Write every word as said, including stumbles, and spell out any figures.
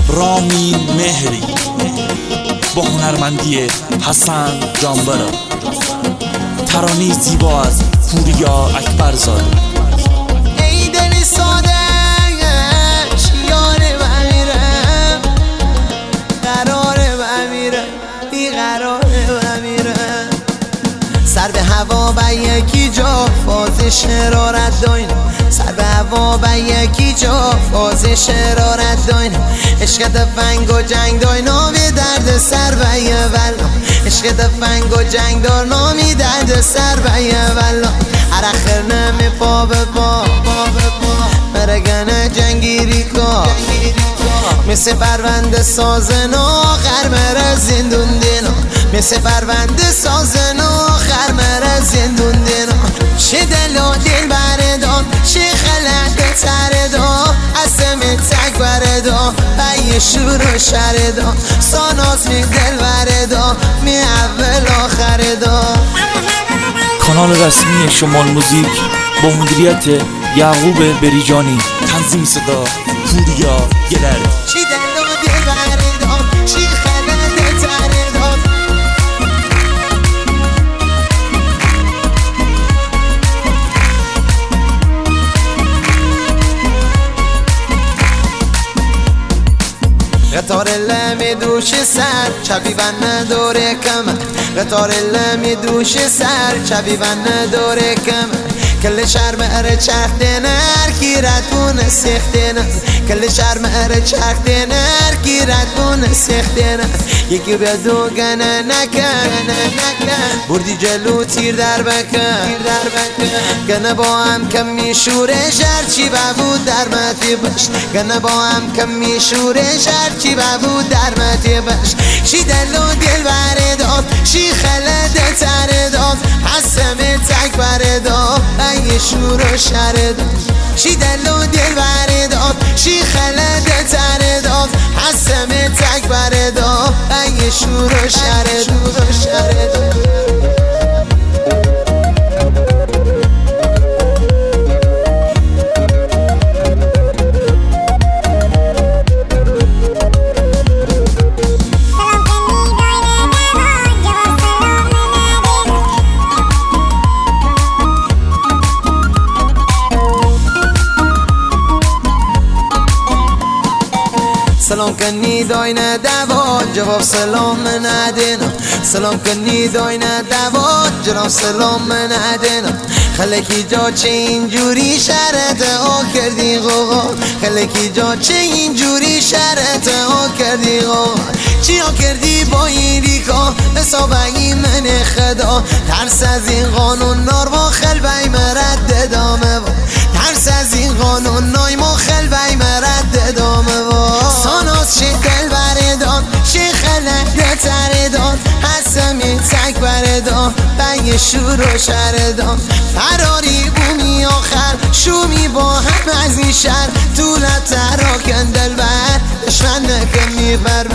رامین مهری با هنرمندی حسن جانبرا، ترانه زیبا از پوریا اکبرزاده. ای دل ساده یار بمیرم، قراره بمیرم، بی قراره بمیرم. سر به هوا به یکی جا فاز شرارت داین، سر به هوا به یکی جا فاز شرارت داین. عشق دفنگ و جنگ دای نامی درد سر به یه ولا، عشق دفنگ و جنگ دار نامی درد سر به یه ولا. هر اخر نمی پا به پا مرگن جنگیری کا، مثل پرونده سازن آخر مره زندون دینا، مثل پرونده سازن آخر مره زندون دینا. چه دل و دل بردان، چه خلق تردان، اسم تک بردان، بی شور و شردان. ساناس می دل بردان، می اول آخردان. کانال رسمی شمال موزیک با مدیریت یعقوب بریجانی، تنظیم صدا پوریا گلر. چی دل و دل بردان، چی خلق تردان. قطار لمی دوش سر چبی بنه دوره کمر، قطار لمی دوش سر چبی بنه دوره کمر. کل شرم اره چرخ دینر گیرد بونه سیخ دینر، کل شرم اره چرخ دینر گیرد بونه سیخ دینر. یکی به دو گنه نکن بردی جلو تیر در بکن، گنه با هم کم میشوره شرچی ببود در متی بش، گنه با هم کم میشوره شرچی ببود در متی بش. شی دل و دل برداد، شی خلده ترداد، حسم تک برداد، ای شور و شرداد. شی دل و دل برداد، شی خلده ترداد، حسم تک برداد، ای شور و شرداد. سلام کنی داینه دوا جواب سلام ندینا، سلام کنی داینه دوا جواب سلام ندینا. خلکی جا چه اینجوری شرط ها کردی غوغا، خلکی جا چه اینجوری شرط ها کردی غوغا. چی ها کردی با این ریکا حسابگی من خدا، ترس از این قانون نار با خلبی مرد دامه با، ترس از این قانون نای ما خلبی مرد دامه با. ساناس چه دل بردان، چه خلق تردان، حسمی تک بردان، بی شور و شردان. فراری بومی آخر شومی با هم از این شهر، طولت تراکن دل بر دشمن نکن میبر.